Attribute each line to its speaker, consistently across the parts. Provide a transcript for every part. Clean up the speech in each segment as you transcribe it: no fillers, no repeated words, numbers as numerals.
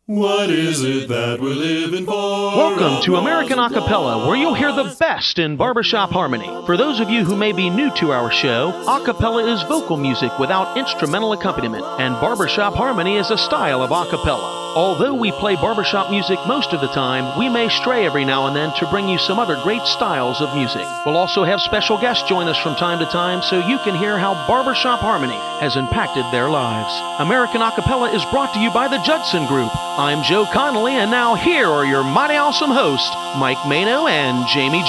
Speaker 1: What is it that we're living for?
Speaker 2: Welcome to American Acapella, where you'll hear the best in barbershop harmony. For those of you who may be new to our show, acapella is vocal music without instrumental accompaniment, and barbershop harmony is a style of acapella. Although we play barbershop music most of the time, we may stray every now and then to bring you some other great styles of music. We'll also have special guests join us from time to time so you can hear how barbershop harmony has impacted their lives. American Acapella is brought to you by the Judson Group. I'm Joe Connolly, and now here are your mighty awesome hosts, Mike Mano and Jamie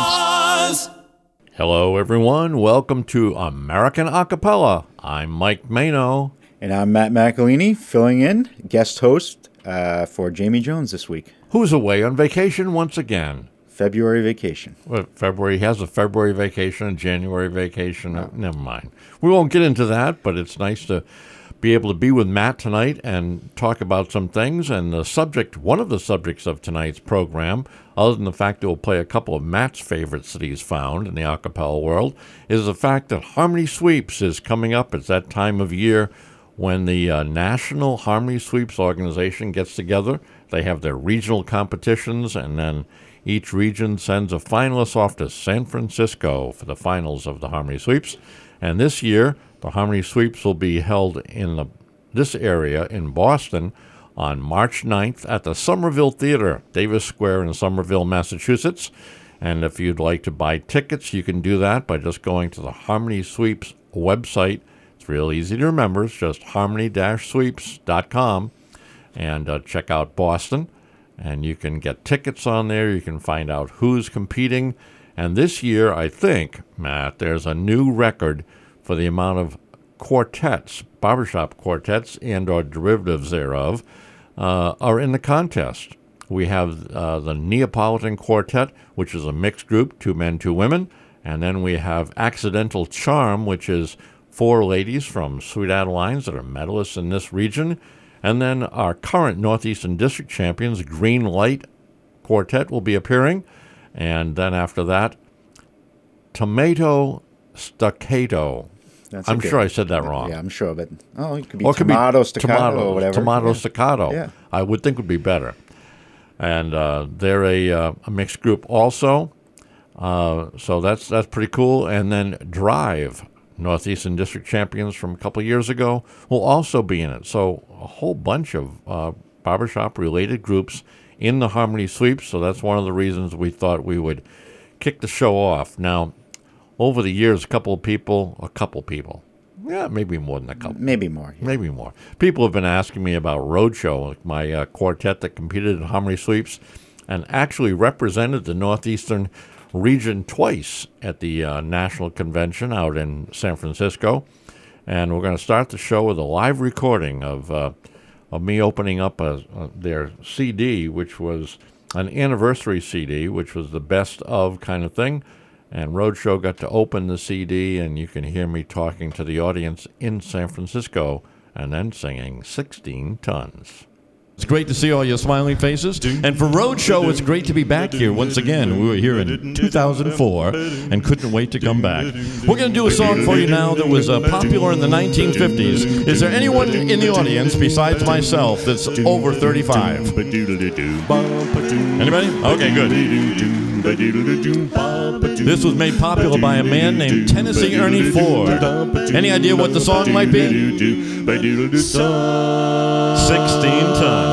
Speaker 2: Jones.
Speaker 3: Hello, everyone. Welcome to American Acapella. I'm Mike Mano.
Speaker 4: And I'm Matt Macalini, filling in, guest host for Jamie Jones this week.
Speaker 3: Who's away on vacation once again?
Speaker 4: February vacation.
Speaker 3: Well, February has a February vacation, a January vacation. Oh. Never mind. We won't get into that, but it's nice to be able to be with Matt tonight and talk about some things. And one of the subjects of tonight's program, other than the fact that we'll play a couple of Matt's favorites that he's found in the a cappella world, is the fact that Harmony Sweeps is coming up. It's that time of year when the National Harmony Sweeps organization gets together. They have their regional competitions, and then each region sends a finalist off to San Francisco for the finals of the Harmony Sweeps. And this year, the Harmony Sweeps will be held in this area in Boston on March 9th at the Somerville Theater, Davis Square in Somerville, Massachusetts. And if you'd like to buy tickets, you can do that by just going to the Harmony Sweeps website. It's real easy to remember. It's just harmony-sweeps.com, and check out Boston. And you can get tickets on there. You can find out who's competing. And this year, I think, Matt, there's a new record for the amount of quartets, barbershop quartets and or derivatives thereof, are in the contest. We have the Neapolitan Quartet, which is a mixed group, 2 men, 2 women. And then we have Accidental Charm, which is 4 ladies from Sweet Adelines that are medalists in this region. And then our current Northeastern District champions, Green Light Quartet, will be appearing. And then after that, Tomato Staccato. I'm sure I said that wrong.
Speaker 4: Yeah, I'm sure, but it could be Tomato Staccato or whatever.
Speaker 3: Tomato Staccato,
Speaker 4: yeah.
Speaker 3: I would think would be better. And they're a mixed group also, so that's pretty cool. And then Drive, Northeastern District champions from a couple of years ago, will also be in it. So a whole bunch of barbershop-related groups in the Harmony Sweeps, so that's one of the reasons we thought we would kick the show off. Now, over the years, a couple people, maybe more than a couple.
Speaker 4: Maybe more. Yeah.
Speaker 3: Maybe more. People have been asking me about Roadshow, my quartet that competed in Harmony Sweeps and actually represented the Northeastern region twice at the National Convention out in San Francisco. And we're going to start the show with a live recording of me opening up their CD, which was an anniversary CD, which was the best of kind of thing. And Roadshow got to open the CD, and you can hear me talking to the audience in San Francisco and then singing 16 Tons.
Speaker 5: It's great to see all your smiling faces. And for Roadshow, it's great to be back here once again. We were here in 2004 and couldn't wait to come back. We're going to do a song for you now that was popular in the 1950s. Is there anyone in the audience besides myself that's over 35? Anybody? Okay, good. This was made popular by a man named Tennessee Ernie Ford. Any idea what the song might be? 16 Tons.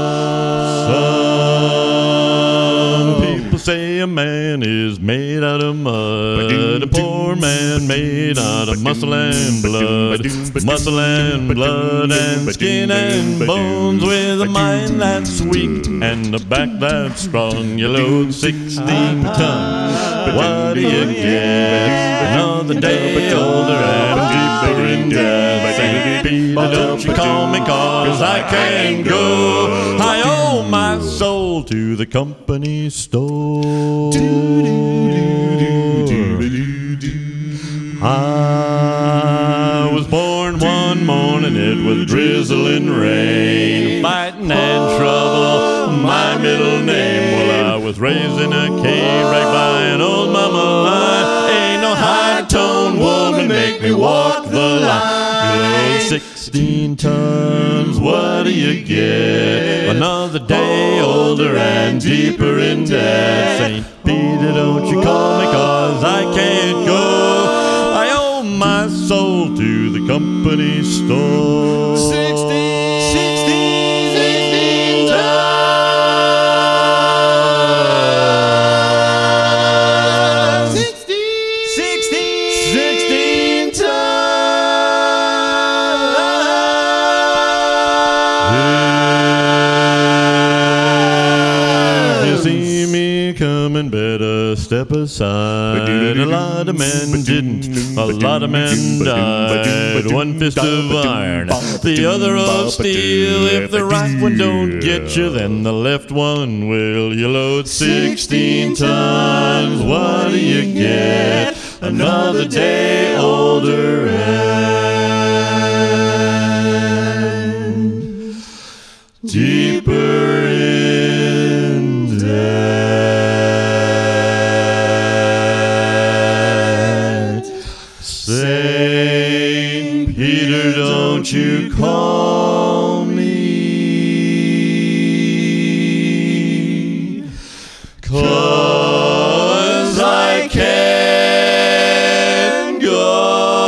Speaker 5: Some people say a man is made out of mud, a poor man made out of muscle and blood, muscle and blood and skin and bones, with a mind that's weak and a back that's strong. You load 16 tons, what do you get? Another day older and deeper in debt. St. Peter, don't you call me, 'cause I can't go. I owe my soul to the company store. I was born one morning, it was drizzling rain, fighting and trouble, my middle name. Well, I was raised in a cave right by an old mama line. Ain't no high-toned woman make me walk the line. 16 tons, what do you get? another day older and deeper in debt. St. Peter, don't you call me 'cause I can't go. I owe my soul to the company store. 16 tons. 16 tons. If you see me coming, better step aside. A lot of men didn't, a lot of men died. One fist of iron, the other of steel. If the right one don't get you, then the left one will. You load 16 tons, what do you get? Another day older and deeper in debt. Saint Peter, don't you call me, 'cause I can't go.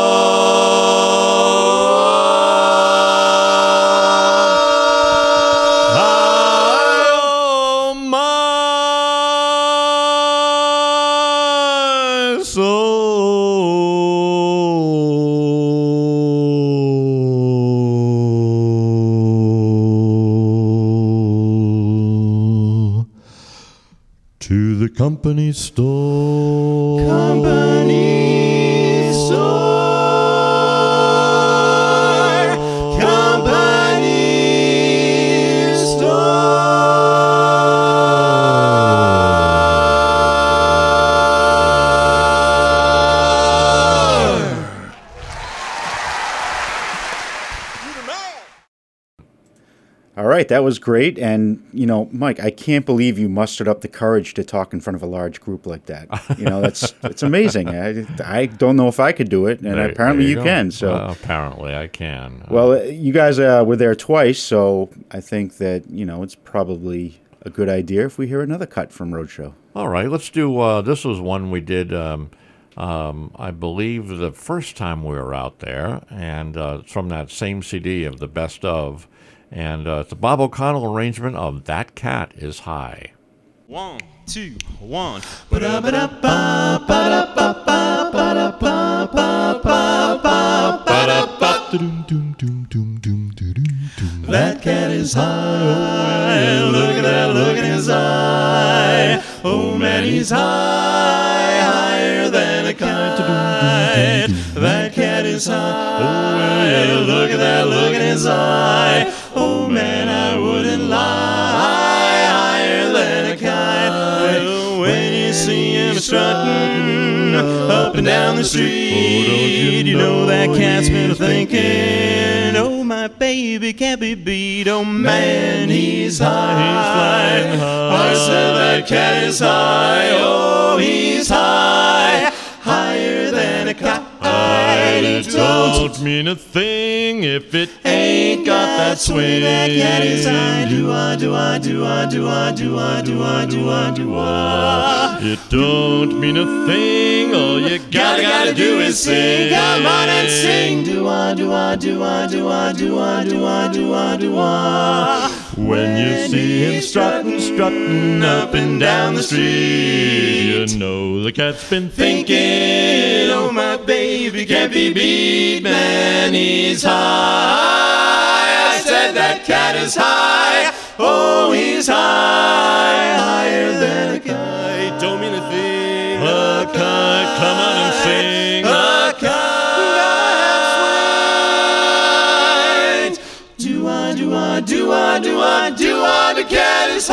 Speaker 5: I owe my soul to the company store. Company store. Company store.
Speaker 4: All right, that was great. And, Mike, I can't believe you mustered up the courage to talk in front of a large group like that. It's amazing. I don't know if I could do it, and apparently you can. So
Speaker 3: apparently I can.
Speaker 4: Well, you guys were there twice, so I think that, it's probably a good idea if we hear another cut from Roadshow.
Speaker 3: All right, let's do, this was one we did, I believe, the first time we were out there, and it's from that same CD of the Best Of, and it's a Bob O'Connell arrangement of That Cat Is High.
Speaker 5: 1, 2, 1. That cat is high. Look at that look in his eye. Oh man, he's high, higher than a kite. That cat is high. Oh, look at that look in his eye. Oh man, I wouldn't lie, higher than a kite. When you see him strutting up and down the street, you know that cat's been thinking, oh my baby can't be beat. Oh man, he's high, he's flying high. I said that cat is high, oh he's high, higher than a kite. It don't mean a thing if it ain't got that swing. That cat is high. Do I. It don't mean a thing. All you gotta do is sing. Come on and sing. Do I. When you see him strutting up and down the street, you know the cat's been thinking, oh my baby can't be beat, man, he's high. I said that cat is high, oh he's high, higher than a kite. Don't mean a thing. A kite, come on and sing. A kite. Do I, the cat is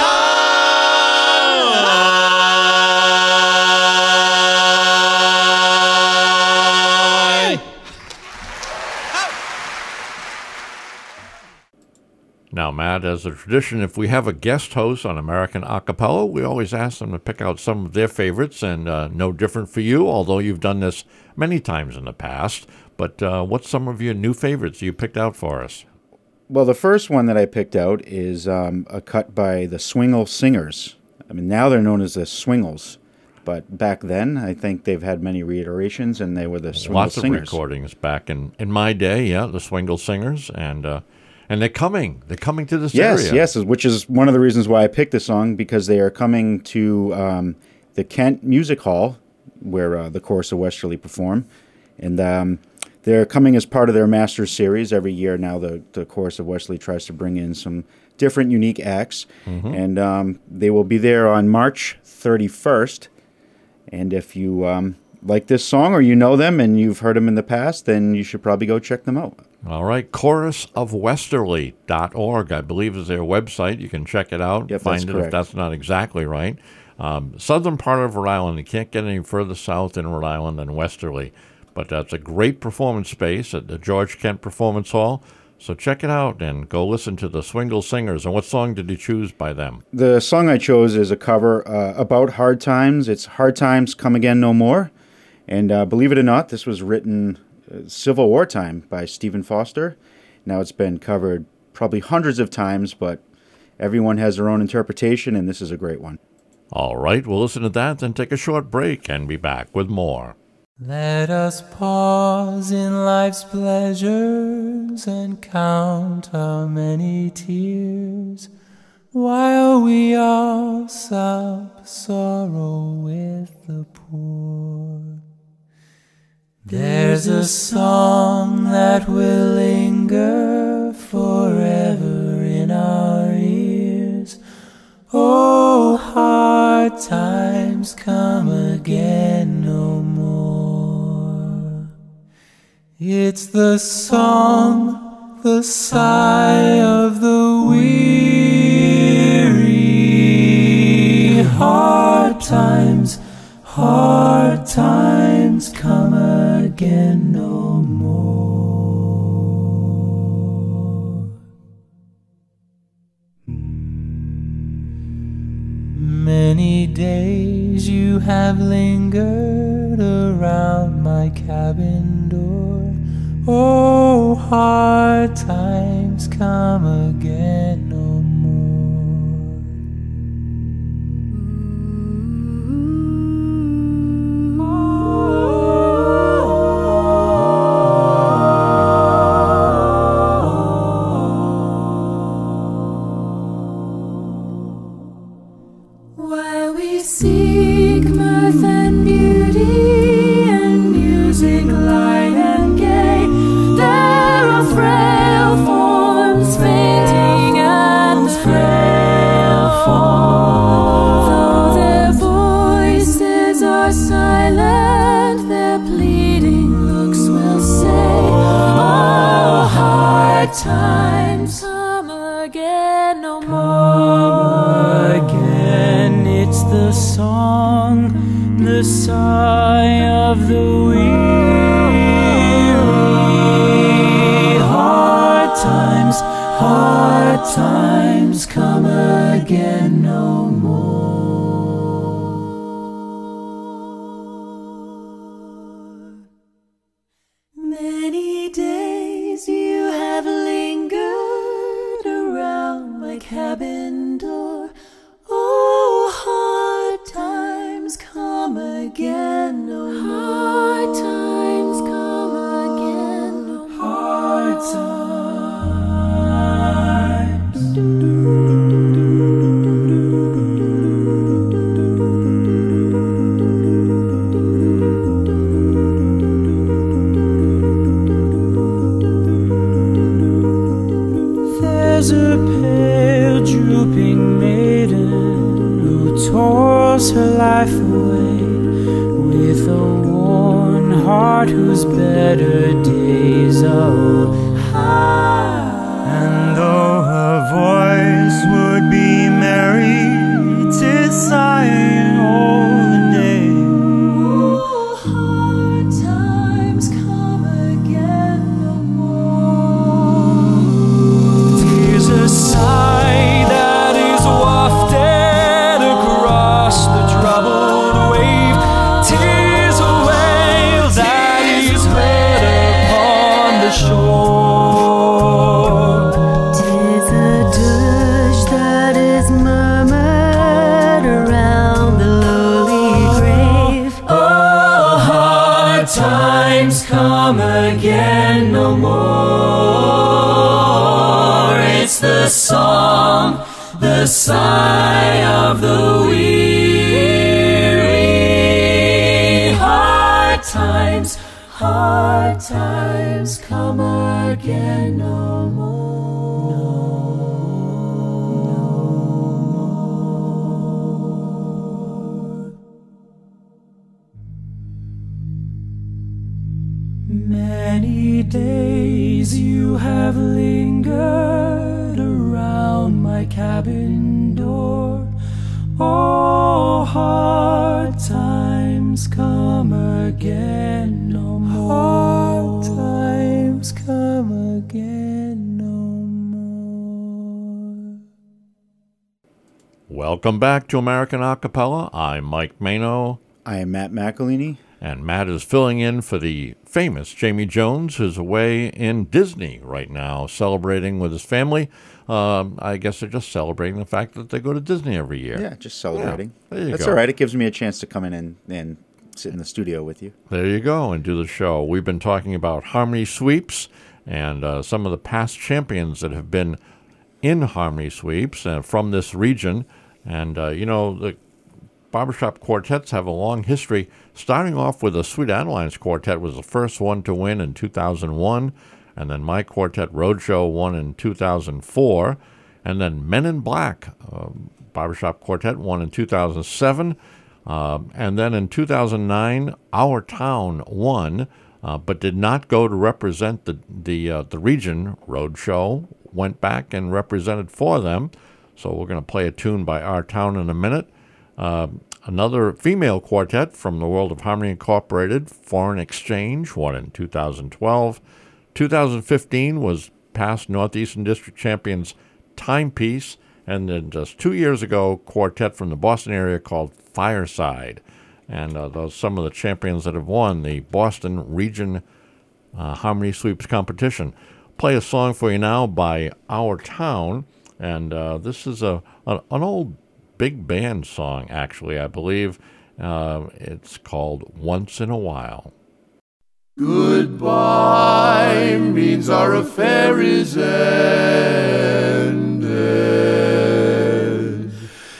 Speaker 5: high.
Speaker 3: Now, Matt, as a tradition, if we have a guest host on American Acapella, we always ask them to pick out some of their favorites, and no different for you, although you've done this many times in the past. But what's some of your new favorites you picked out for us?
Speaker 4: Well, the first one that I picked out is a cut by the Swingle Singers. I mean, now they're known as the Swingles. But back then, I think they've had many reiterations, and they were the Swingle
Speaker 3: Lots
Speaker 4: Singers.
Speaker 3: of recordings back in my day, yeah, the Swingle Singers, and they're coming. They're coming to this area.
Speaker 4: Yes, which is one of the reasons why I picked the song, because they are coming to the Kent Music Hall, where the Chorus of Westerly perform, and they're coming as part of their Masters series. Every year now, the Chorus of Westerly tries to bring in some different, unique acts, and they will be there on March 31st. And if you like this song or you know them and you've heard them in the past, then you should probably go check them out.
Speaker 3: All right, chorusofwesterly.org, I believe, is their website. You can check it out,
Speaker 4: Yep,
Speaker 3: find
Speaker 4: that's
Speaker 3: it
Speaker 4: correct.
Speaker 3: if that's not exactly right. Southern part of Rhode Island. You can't get any further south in Rhode Island than Westerly. But that's a great performance space at the George Kent Performance Hall. So check it out and go listen to the Swingle Singers. And what song did you choose by them?
Speaker 4: The song I chose is a cover about Hard Times. It's Hard Times Come Again No More. And believe it or not, this was written Civil War time by Stephen Foster. Now it's been covered probably hundreds of times, but everyone has their own interpretation, and this is a great one.
Speaker 3: All right, we'll listen to that, then take a short break and be back with more.
Speaker 6: Let us pause in life's pleasures and count how many tears, while we all sup sorrow with the poor. There's a song that will linger forever in our ears. Oh, hard times come again no more. It's the song, the sigh of the weary. Hard times come again no more. Many days you have lingered around my cabin door. Oh, hard times come again no
Speaker 7: While we seek mirth and beauty and music light and gay, there are frail forms fainting and frail forms. Though their voices are silent, their pleading looks will say, oh, hard times come again no more.
Speaker 6: again. It's the song, the sigh of the weary. Hard times come again no more.
Speaker 7: Many days you have lingered around my cabin door. Oh, hard times come again no more. Hard times come again no more.
Speaker 6: Hard times. There's a pale drooping maiden who toils her life away with a worn heart whose better days are high. And though her voice would be merry, 'tis sighing all the day.
Speaker 7: Oh, hard times come again no more.
Speaker 6: 'Tis a sigh that is wafted across the troubled wave. 'Tis a wail that is heard upon the shore. the sigh of the weary. Hard times come again no more. Many days you have lingered around my cabin door. Oh, hard times come again no more. Hard times come again no more.
Speaker 3: Welcome back to American Acapella. I'm Mike Mano,
Speaker 4: I am Matt McElhaney.
Speaker 3: and Matt is filling in for the famous Jamie Jones, who's away in Disney right now, celebrating with his family. I guess they're just celebrating the fact that they go to Disney every year.
Speaker 4: Yeah, just celebrating.
Speaker 3: there you
Speaker 4: That's
Speaker 3: go.
Speaker 4: all right. It gives me a chance to come in and sit in the studio with you.
Speaker 3: There you go, and do the show. We've been talking about Harmony Sweeps and some of the past champions that have been in Harmony Sweeps from this region. And, the barbershop quartets have a long history, starting off with the Sweet Adelines Quartet was the first one to win in 2001, and then my quartet Roadshow won in 2004, and then Men in Black barbershop quartet won in 2007, and then in 2009 Our Town won, but did not go to represent the region. Roadshow went back and represented for them, so we're going to play a tune by Our Town in a minute. Another female quartet from the World of Harmony Incorporated, Foreign Exchange, won in 2012. 2015 was past Northeastern District champions Timepiece, and then just 2 years ago, quartet from the Boston area called Fireside. And those are some of the champions that have won the Boston Region Harmony Sweeps competition. Play a song for you now by Our Town, and this is an old big band song, actually, I believe. It's called Once in a While.
Speaker 1: Goodbye means our affair is ended.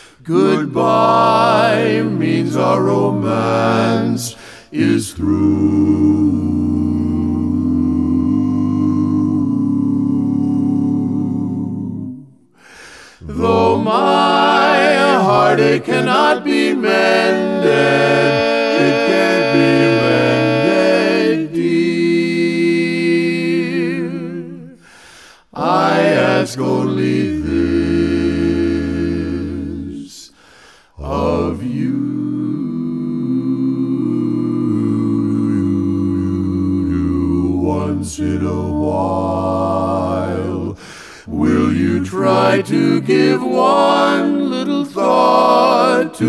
Speaker 1: Goodbye means our romance is through. Though my heartache cannot be mended, it can't be mended, dear. I ask only this of you. Once in a while, will you try to give one little thought to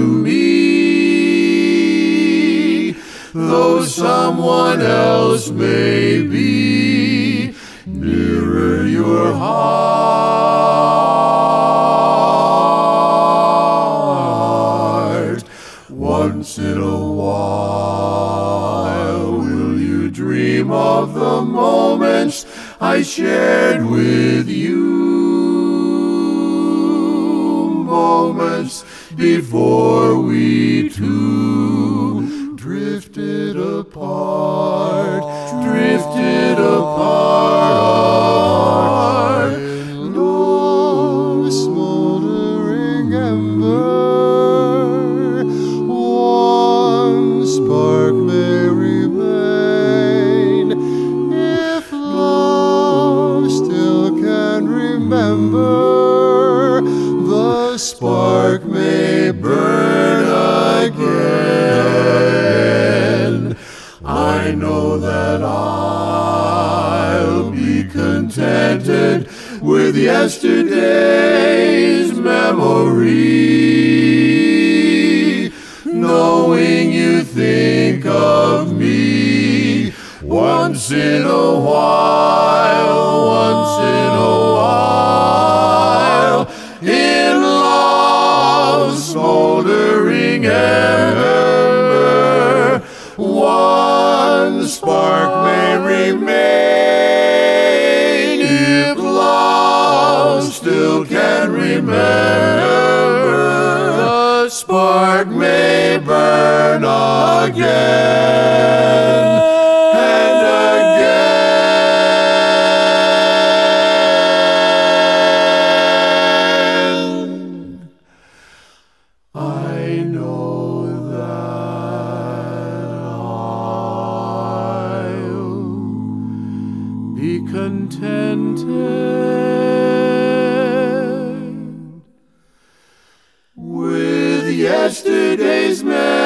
Speaker 1: me? Though someone else may be nearer your heart. Once in a while, will you dream of the moments I shared with you? Moments before we two drifted apart, No smoldering ember, one spark may remain. If love still can remember, the spark may burn again. I know that I'll be contented with yesterday's memory, knowing you think of me once in a while, in love's smoldering ember, one spark may remain. If love still can remain, remember, the spark may burn again and again. I know that I'll be contented with yesterday's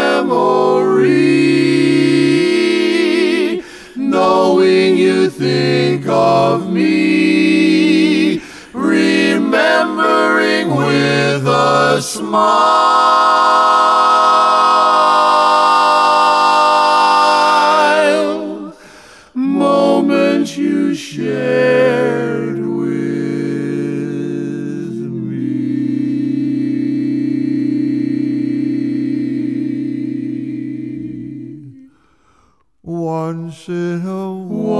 Speaker 1: memory, knowing you think of me, remembering with a smile moments you shared with me. Once in a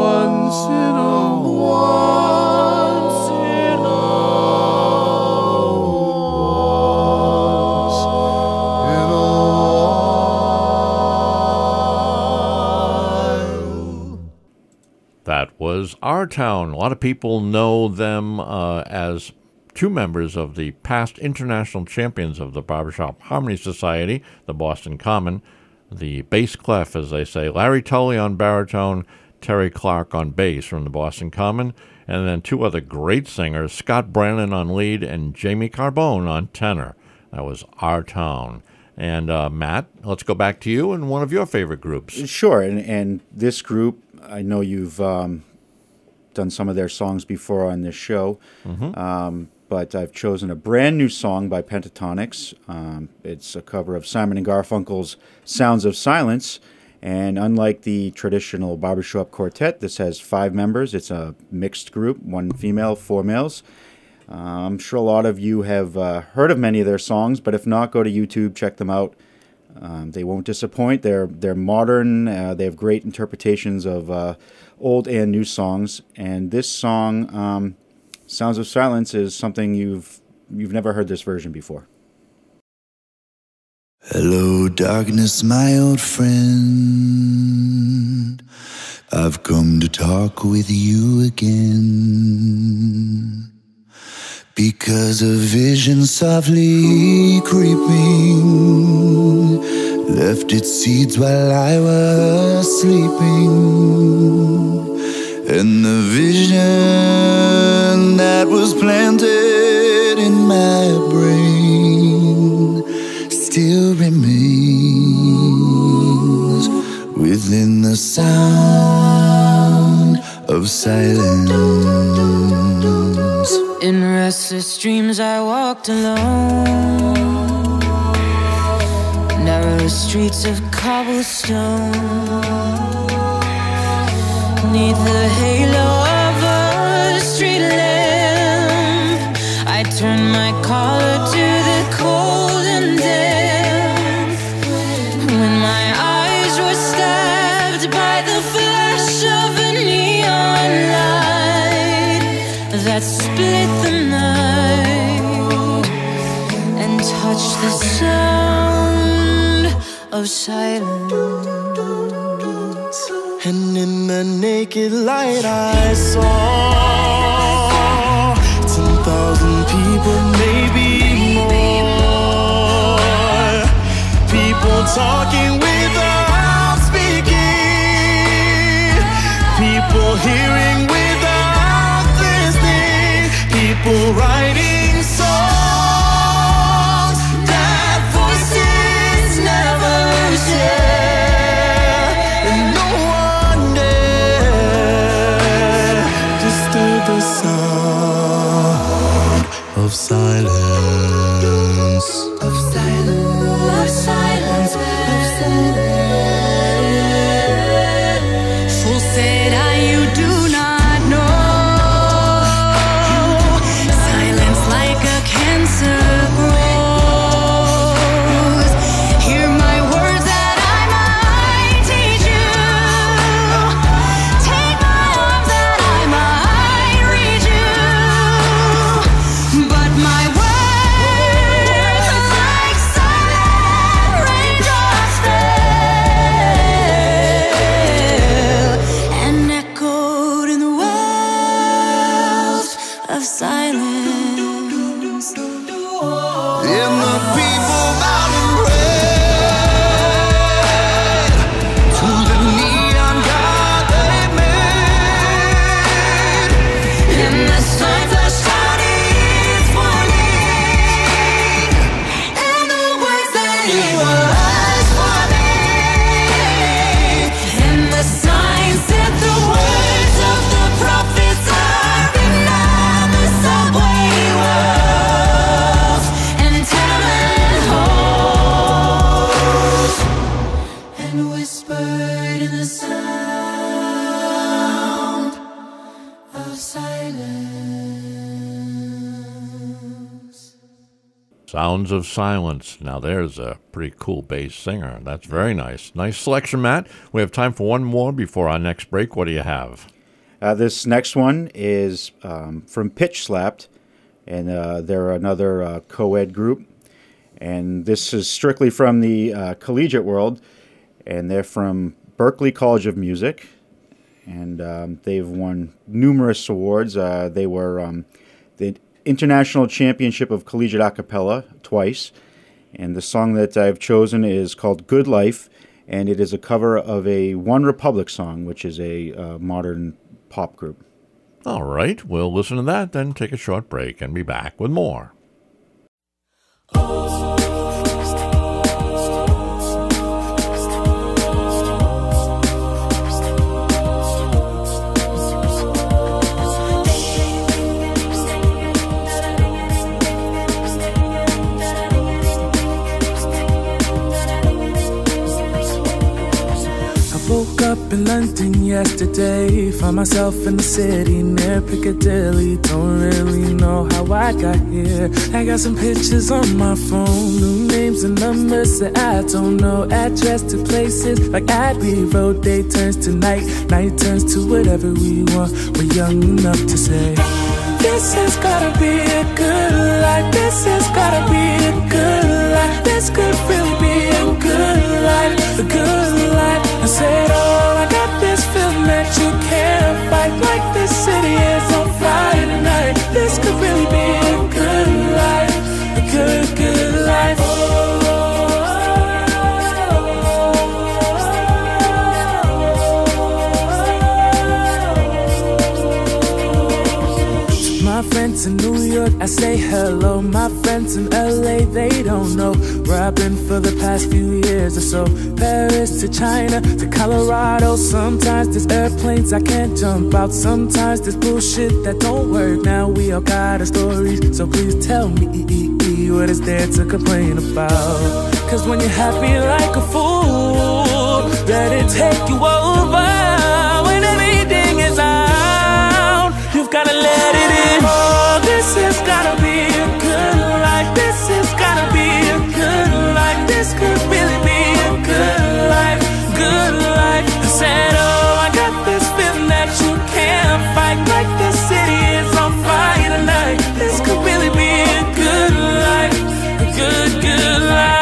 Speaker 3: That was Our Town. A lot of people know them as two members of the past international champions of the Barbershop Harmony Society, the Boston Common, the bass clef, as they say, Larry Tully on baritone, Terry Clark on bass from the Boston Common, and then two other great singers, Scott Brannon on lead and Jamie Carbone on tenor. That was Our Town. And Matt, let's go back to you and one of your favorite groups.
Speaker 4: Sure, and this group, I know you've done some of their songs before on this show, but I've chosen a brand new song by Pentatonix. It's a cover of Simon & Garfunkel's Sounds of Silence, and unlike the traditional barbershop quartet, this has 5 members. It's a mixed group, 1 female, 4 males. I'm sure a lot of you have heard of many of their songs, but if not, go to YouTube, check them out. They won't disappoint. They're modern. They have great interpretations of old and new songs. And this song, Sounds of Silence, is something you've never heard this version before.
Speaker 8: Hello, darkness, my old friend. I've come to talk with you again. Because a vision softly creeping left its seeds while I was sleeping. And the vision that was planted in my brain still remains within the sound of silence.
Speaker 6: In restless dreams I walked alone, narrow streets of cobblestone, neath the halo of a street lamp. I turned my collar to the cold and damp, when my eyes were stabbed by the flash of a neon light that split the night and touched the sound of silence.
Speaker 8: And in the naked light I saw 10,000 people, maybe more. People talking without speaking, people hearing without listening, people writing songs that voices never share. And no one dare to stay And the people bow and pray to the neon god they made.
Speaker 6: And the signs are shining, it's warning, and the words that he was forming. And the signs said the words of the prophets are written on the subway walls and tenement halls, and whispered in the sound of silence.
Speaker 3: Sounds of Silence. Now there's a pretty cool bass singer. That's very nice. Nice selection, Matt. We have time for one more before our next break. What do you have?
Speaker 4: This next one is from Pitch Slapped, and they're another co-ed group. And this is strictly from the collegiate world, and they're from Berklee College of Music. And they've won numerous awards. They were the International Championship of Collegiate Acapella twice. And the song that I've chosen is called Good Life, and it is a cover of a One Republic song, which is a modern pop group.
Speaker 3: All right, we'll listen to that, then take a short break and be back with more.
Speaker 9: Woke up in London yesterday, found myself in the city near Piccadilly. Don't really know how I got here. I got some pictures on my phone, new names and numbers that I don't know. Address to places like Abbey Road. Day turns to night, night turns to whatever we want. We're young enough to say, this has gotta be a good life. This has gotta be a good life. This could really be a good life, a good life. I said, oh, I got this feeling that you can't fight. Like this city is on fire tonight. This could really be a good life, a good, good life. My friends in New York, I say hello. My friends in LA, they don't know where I've been for the past few years or so. Paris to China to Colorado. Sometimes there's airplanes I can't jump out. Sometimes there's bullshit that don't work. Now we all got our stories, so please tell me what is there to complain about. Cause when you're happy like a fool, let it take you over. When everything is out, you've gotta let it in. Oh, this has gotta be a good life. This has gotta be a good life. This could really be a good life, good life. I said, oh, I got this feeling that you can't fight. Like the city is on fire tonight. This could really be a good life, a good, good life.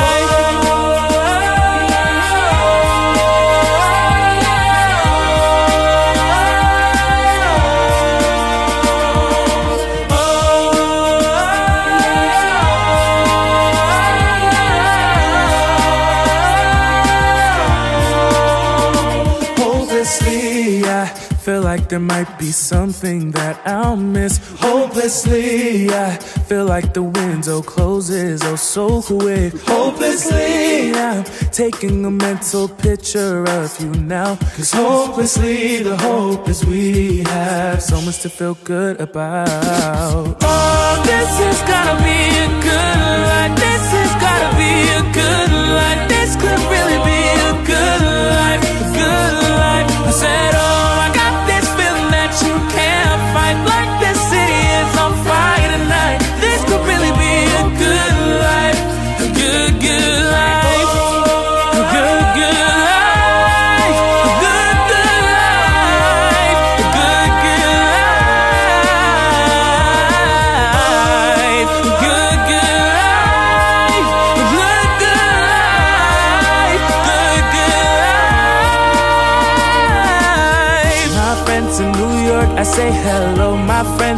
Speaker 9: Feel like there might be something that I'll miss. Hopelessly, I feel like the window closes oh so quick. Hopelessly, I'm taking a mental picture of you now. Cause hopelessly, the hope is we have so much to feel good about. Oh, this has gotta be a good life. This has gotta be a good life. This could really be a good life, a good life. I said, oh, I got this feeling that you can't fight. Like this city is on fire tonight. This could really be a good life, a good, good life, a good, good life, a good, good life, a good, good life, a good, good life.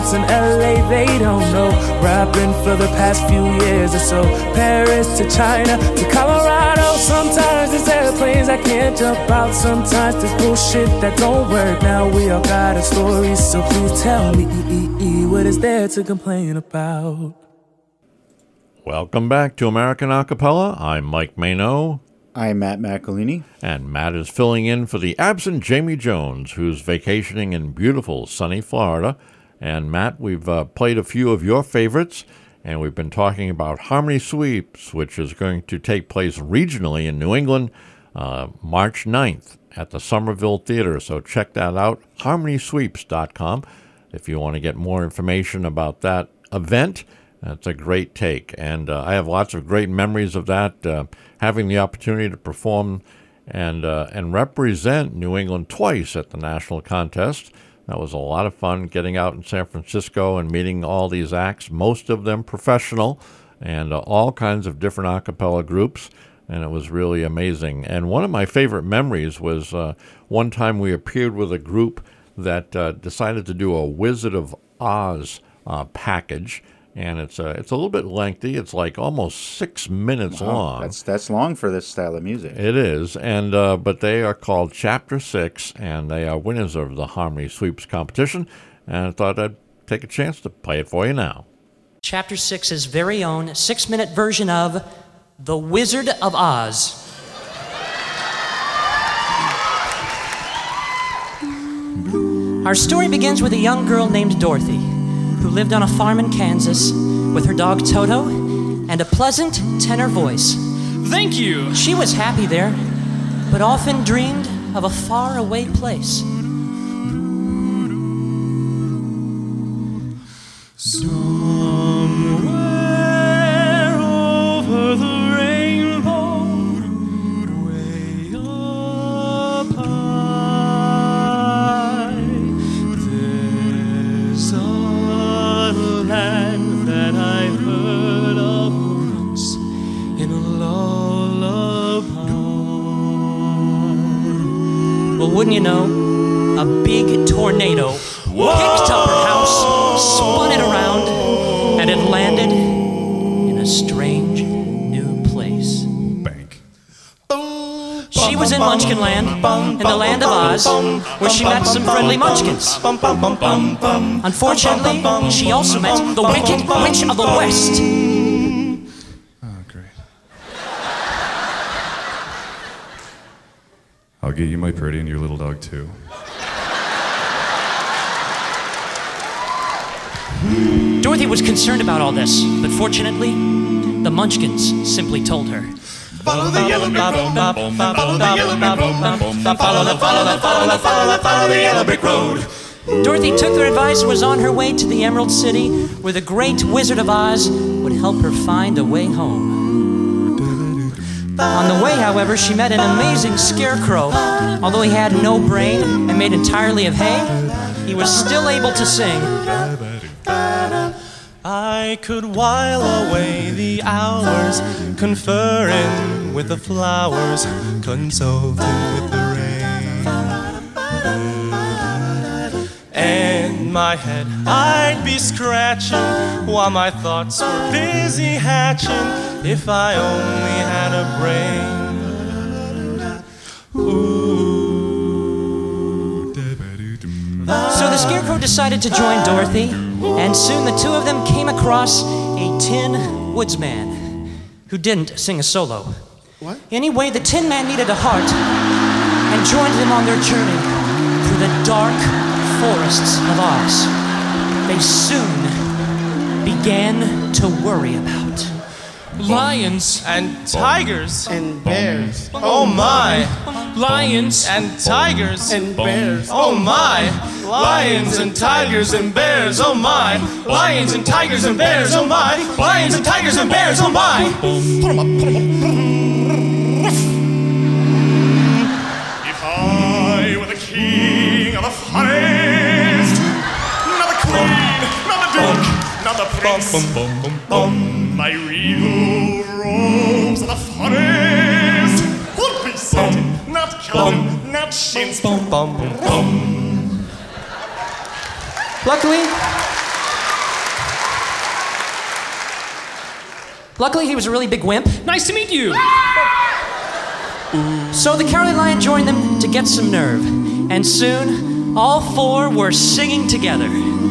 Speaker 9: friends in LA, they don't know where I've been for the past few years or so. Paris to China to Colorado. Sometimes there's airplanes I can't jump out. Sometimes there's bullshit that don't work. Now we all got a story, so please tell me what is there to complain about?
Speaker 3: Welcome back to American Acapella. I'm Mike Maino.
Speaker 4: I'm Matt McElhinney.
Speaker 3: And Matt is filling in for the absent Jamie Jones, who's vacationing in beautiful, sunny Florida. And Matt, we've played a few of your favorites, and we've been talking about Harmony Sweeps, which is going to take place regionally in New England, March 9th at the Somerville Theater. So check that out, harmonysweeps.com, if you want to get more information about that event. That's a great take, and I have lots of great memories of that, having the opportunity to perform and represent New England twice at the national contest. That was a lot of fun, getting out in San Francisco and meeting all these acts, most of them professional, and all kinds of different a cappella groups, and it was really amazing. And one of my favorite memories was one time we appeared with a group that decided to do a Wizard of Oz package. And it's a little bit lengthy. It's like almost 6 minutes long.
Speaker 4: That's long for this style of music.
Speaker 3: It is, and but they are called Chapter 6, and they are winners of the Harmony Sweeps competition. And I thought I'd take a chance to play it for you now.
Speaker 10: Chapter 6's very own 6-minute version of The Wizard of Oz. Our story begins with a young girl named Dorothy, who lived on a farm in Kansas with her dog Toto and a pleasant tenor voice.
Speaker 11: Thank you!
Speaker 10: She was happy there, but often dreamed of a faraway place.
Speaker 11: Somewhere over the rainbow, way up high, there's a land that I heard of once in a lullaby.
Speaker 10: Well, wouldn't you know, a big tornado picked up her house, spun it around, and it landed in a strange new place.
Speaker 11: Bank.
Speaker 10: She was in Munchkin Land, in the land of Oz, where she met some friendly munchkins. Unfortunately, she also met the Wicked Witch of the West.
Speaker 11: Oh, great. I'll get you my pretty and your little dog, too.
Speaker 10: Dorothy was concerned about all this, but fortunately, the munchkins simply told her.
Speaker 11: Follow the yellow brick road. Follow the yellow brick road. Follow the yellow brick road.
Speaker 10: Dorothy took their advice and was on her way to the Emerald City, where the great Wizard of Oz would help her find a way home. On the way, however, she met an amazing scarecrow. Although he had no brain and made entirely of hay, he was still able to sing.
Speaker 12: I could while away the hours, conferring with the flowers, consulting with the rain. And my head I'd be scratching while my thoughts were busy hatching. If I only had a brain. Ooh.
Speaker 10: So the Scarecrow decided to join Dorothy, and soon the two of them came across a Tin Woodsman who didn't sing a solo.
Speaker 13: What?
Speaker 10: Anyway, the Tin Man needed a heart and joined them on their journey through the dark forests of Oz. They soon began to worry about
Speaker 12: lions and tigers
Speaker 13: and bears.
Speaker 12: Oh my!
Speaker 11: Lions
Speaker 12: and tigers
Speaker 13: and bears.
Speaker 12: Oh my! Lions and tigers and bears. Oh my! Lions and tigers and bears. Oh my! Lions and tigers and bears. Oh my!
Speaker 14: If I were the king of the forest, not the queen, not the duke, not the prince, my regal robes of the forest would be satin, not cotton, not sheepskin.
Speaker 10: Luckily, Luckily, he was a really big wimp.
Speaker 13: Nice to meet you.
Speaker 10: So the Cowardly Lion joined them to get some nerve. And soon, all four were singing together.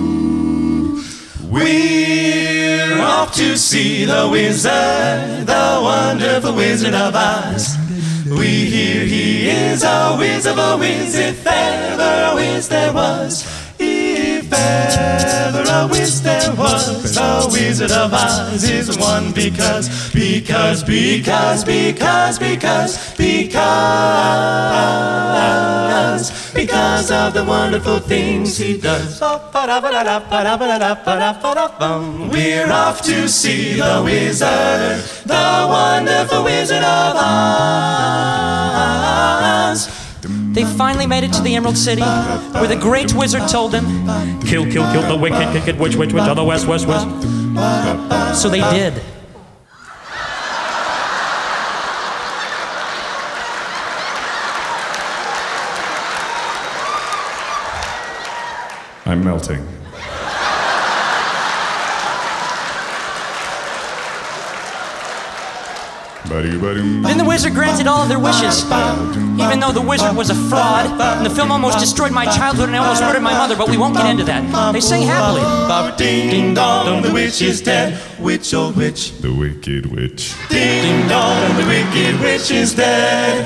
Speaker 11: We're off to see the wizard, the wonderful Wizard of Oz. We hear he is a whiz of a whiz, if ever a whiz there was. If ever a whiz there was, the Wizard of Oz is one because of the wonderful things he does. We're off to see the wizard, the wonderful Wizard of Oz.
Speaker 10: They finally made it to the Emerald City, where the great wizard told them,
Speaker 13: Kill the wicked witch of the west.
Speaker 10: so they did.
Speaker 15: I'm melting.
Speaker 10: Then the wizard granted all of their wishes, even though the wizard was a fraud, and the film almost destroyed my childhood and I almost murdered my mother, but we won't get into that. They sang happily.
Speaker 11: Ding dong, the witch is dead. Witch, oh witch.
Speaker 15: The wicked witch.
Speaker 11: Ding dong, the wicked witch is dead.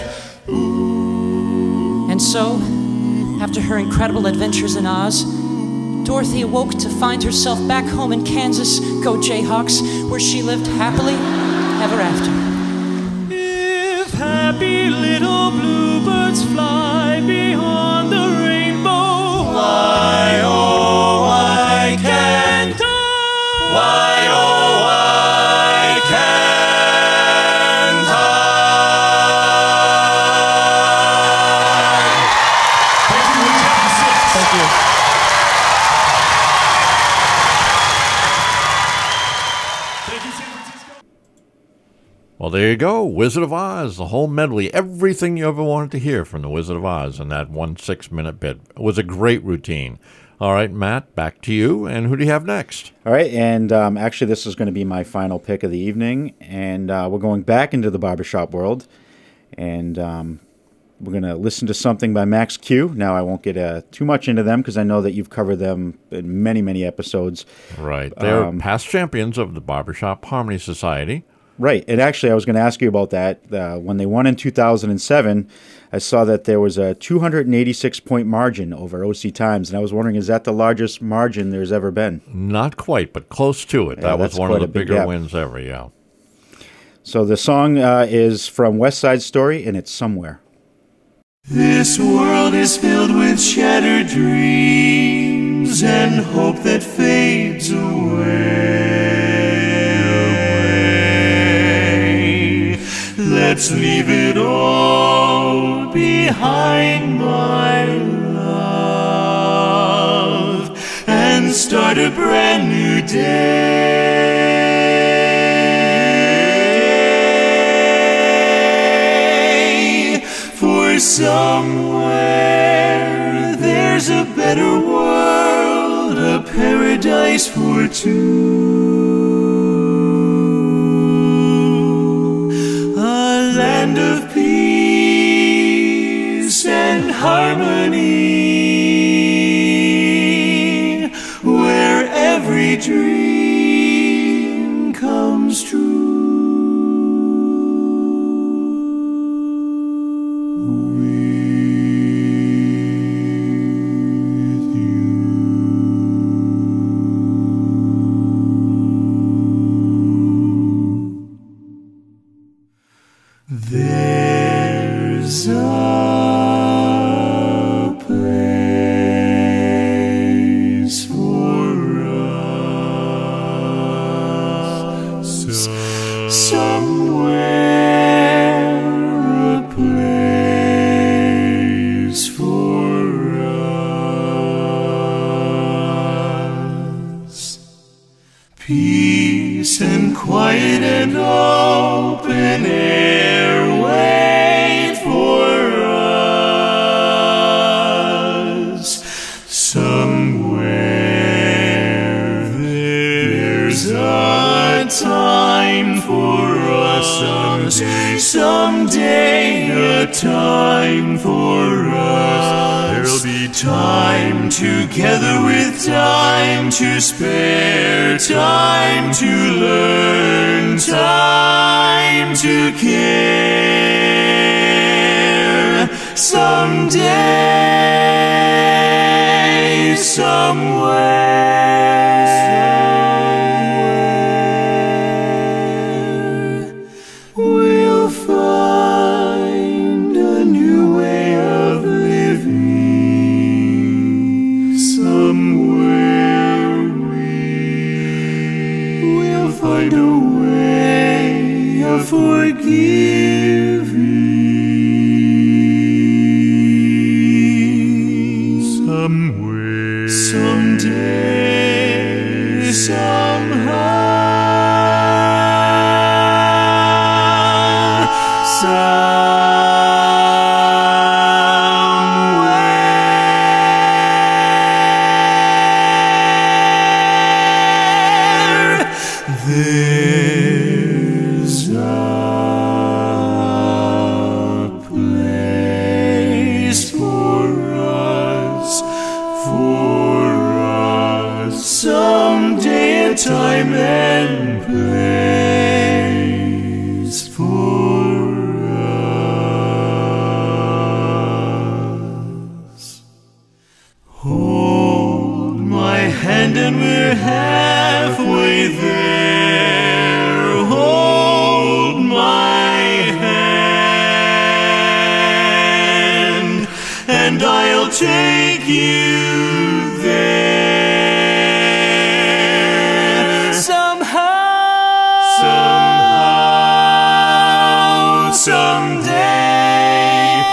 Speaker 10: And so, after her incredible adventures in Oz, Dorothy awoke to find herself back home in Kansas, go Jayhawks, where she lived happily ever after.
Speaker 12: If happy little bluebirds fly beyond the rainbow,
Speaker 11: why, oh, why can't I? Why, oh, why can't I?
Speaker 10: Thank you.
Speaker 3: Well, there you go. Wizard of Oz, the whole medley. Everything you ever wanted to hear from the Wizard of Oz in that 1 6-minute bit. It was a great routine. All right, Matt, back to you. And who do you have next?
Speaker 4: All right, and actually this is going to be my final pick of the evening. And we're going back into the barbershop world. And we're going to listen to something by Max Q. Now, I won't get too much into them because I know that you've covered them in many, many episodes.
Speaker 3: Right. They're past champions of the Barbershop Harmony Society.
Speaker 4: Right. And actually, I was going to ask you about that. When they won in 2007, I saw that there was a 286-point margin over OC Times. And I was wondering, is that the largest margin there's ever been?
Speaker 3: Not quite, but close to it.
Speaker 4: Yeah,
Speaker 3: that was one of the bigger
Speaker 4: gap.
Speaker 3: wins ever, yeah.
Speaker 4: So the song is from West Side Story, and it's Somewhere.
Speaker 1: This world is filled with shattered dreams and hope that fades away. Let's leave it all behind, my love, and start a brand new day. For somewhere there's a better world, a paradise for two. Land of peace and harmony, where every dream comes true. There's a place for us, somewhere a place for us. Peace and quiet and open air wait for us. Somewhere there's a time for us. Someday a time for us. There'll be time together with time to spare, time to learn, time to care. Someday, somewhere, we'll find a new way of living. Somewhere we'll find a way of forgiving. Somewhere, someday, somehow, somewhere, there's a place for us, someday a time and place for us. Hold my hand and we're halfway there. Hold my hand and I'll take you there. Somehow, someday,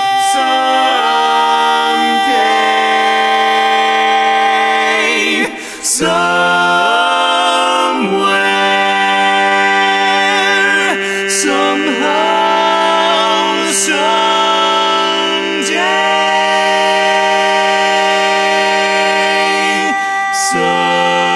Speaker 1: somewhere, somehow, someday,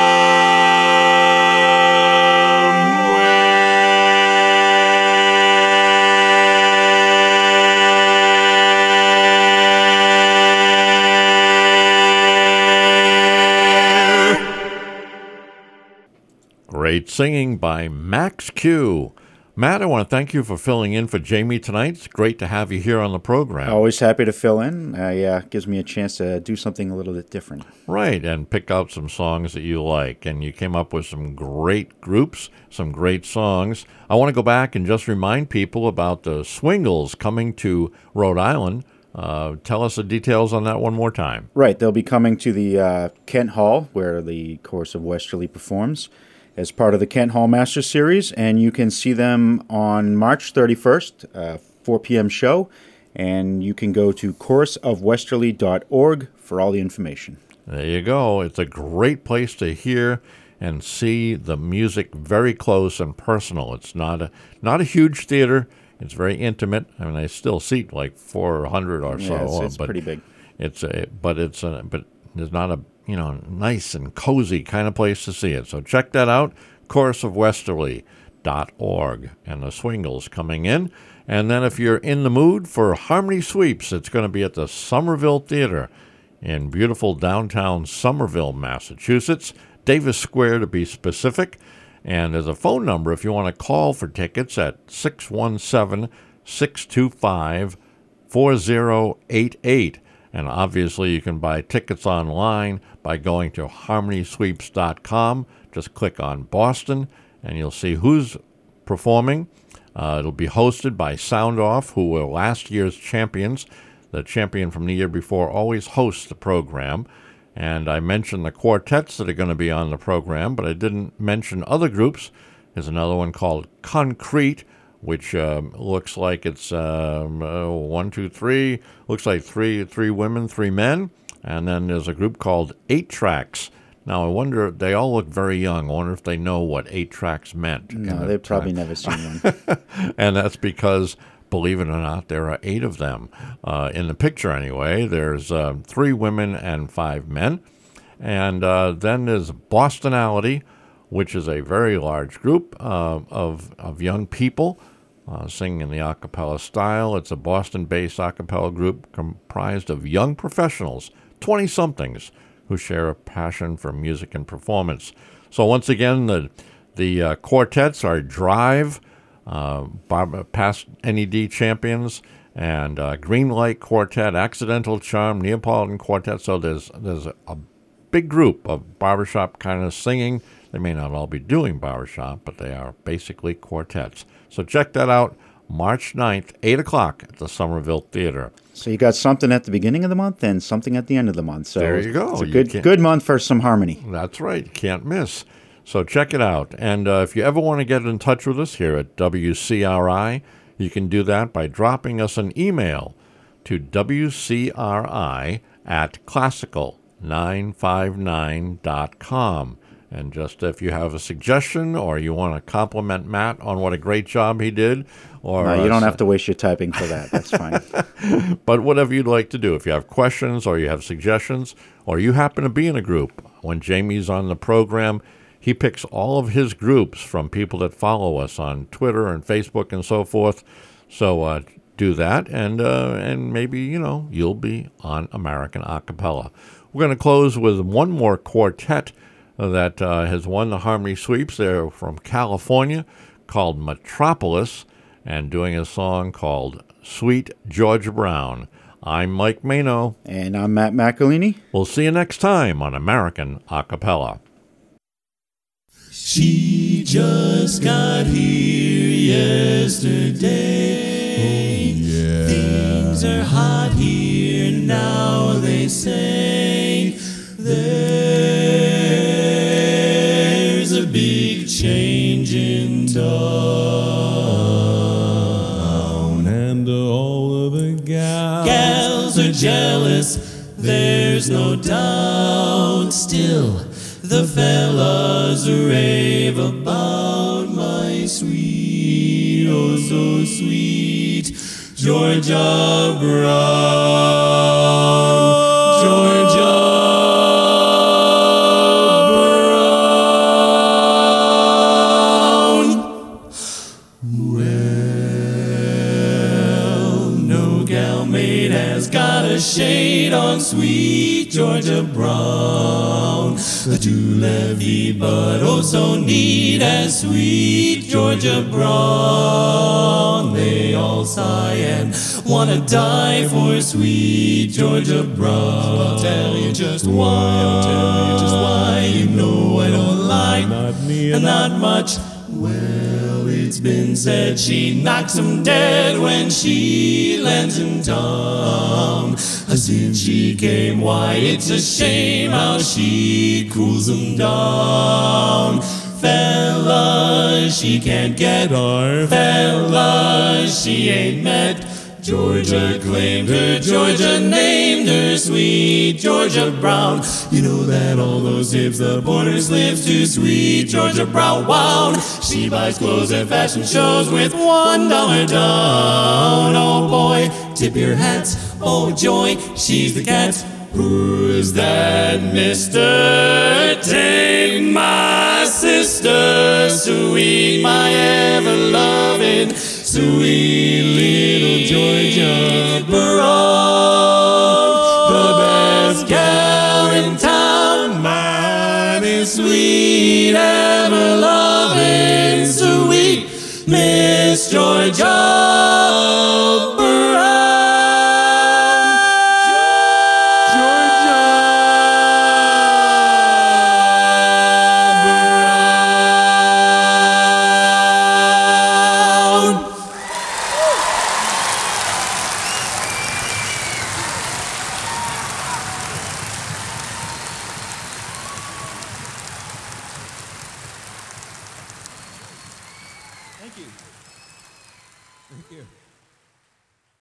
Speaker 3: Great singing by Max Q. Matt, I want to thank you for filling in for Jamie tonight. It's great to have you here on the program.
Speaker 4: Always happy to fill in. Gives me a chance to do something a little bit different.
Speaker 3: Right, and pick out some songs that you like. And you came up with some great groups, some great songs. I want to go back and just remind people about the Swingles coming to Rhode Island. Tell us the details on that one more time.
Speaker 4: Right, they'll be coming to the Kent Hall, where the Chorus of Westerly performs, as part of the Kent Hall Masters Series, and you can see them on March 31st, 4 p.m. show, and you can go to chorusofwesterly.org for all the information.
Speaker 3: There you go. It's a great place to hear and see the music very close and personal. It's not a huge theater. It's very intimate. I mean, they still seat like 400 or so.
Speaker 4: It's
Speaker 3: but
Speaker 4: pretty big.
Speaker 3: But there's not a nice and cozy kind of place to see it. So check that out, chorusofwesterly.org, and the Swingles coming in. And then if you're in the mood for Harmony Sweeps, it's going to be at the Somerville Theater in beautiful downtown Somerville, Massachusetts, Davis Square to be specific. And there's a phone number if you want to call for tickets at 617-625-4088. And obviously you can buy tickets online by going to harmonysweeps.com. Just click on Boston, and you'll see who's performing. It'll be hosted by Sound Off, who were last year's champions. The champion from the year before always hosts the program. And I mentioned the quartets that are going to be on the program, but I didn't mention other groups. There's another one called Concrete, which looks like it's 1, 2, 3. Looks like three women, 3 men. And then there's a group called 8 Tracks. Now, I wonder, they all look very young. I wonder if they know what 8 Tracks meant.
Speaker 4: No, they've probably never seen one.
Speaker 3: And that's because, believe it or not, there are 8 of them. In the picture, anyway, there's 3 women and 5 men. And then there's Bostonality, which is a very large group of young people singing in the a cappella style. It's a Boston-based a cappella group comprised of young professionals, 20-somethings, who share a passion for music and performance. So once again, the quartets are Drive, past NED champions, and Greenlight Quartet, Accidental Charm, Neapolitan Quartet. So there's a big group of barbershop kind of singing. They may not all be doing barbershop, but they are basically quartets. So check that out, March 9th, 8 o'clock at the Somerville Theater.
Speaker 4: So you got something at the beginning of the month and something at the end of the month. So
Speaker 3: there you go.
Speaker 4: It's a good month for some harmony.
Speaker 3: That's right. You can't miss. So check it out. And if you ever want to get in touch with us here at WCRI, you can do that by dropping us an email to wcri@classical959.com. And just if you have a suggestion or you want to compliment Matt on what a great job he did, or
Speaker 4: No, you don't have to waste your typing for that. That's fine.
Speaker 3: but whatever you'd like to do, if you have questions or you have suggestions, or you happen to be in a group, when Jamie's on the program, he picks all of his groups from people that follow us on Twitter and Facebook and so forth. So do that, and maybe, you'll be on American Acapella. We're going to close with one more quartet that has won the Harmony Sweeps. They're from California, called Metropolis, and doing a song called Sweet Georgia Brown. I'm Mike Mano.
Speaker 4: And I'm Matt Macalini.
Speaker 3: We'll see you next time on American Acapella.
Speaker 11: She just got here yesterday. Oh, yeah. Things are hot here now, they say. There's a big change in town, and all of the gals are jealous, there's no doubt. Still, the fellas rave about my sweet, oh so sweet Georgia Brown, Georgia Brown. Well, no gal maid has got a shade on sweet Georgia Brown. To levy, but oh so neat as sweet Georgia Brown. They all sigh and wanna die for sweet Georgia Brown. I'll tell you just why. You know I don't lie, not me and not much. Well, it's been said she knocks 'em dead when she lands in town. Since she came, why, it's a shame how she cools 'em down. Fellas, she can't get her. Fellas, she ain't met. Georgia claimed her, Georgia named her sweet Georgia Brown. You know that all those hips the borders live to sweet Georgia Brown. Wow, she buys clothes at fashion shows with $1 down. Oh boy, tip your hats, oh joy, she's the cat. Who's that, mister? Take my sister, sweet, my ever-loving, sweet little Georgia Brown. The best gal in town, mighty sweet, ever-loving, sweet Miss Georgia Brown.
Speaker 15: Thank you. Thank you.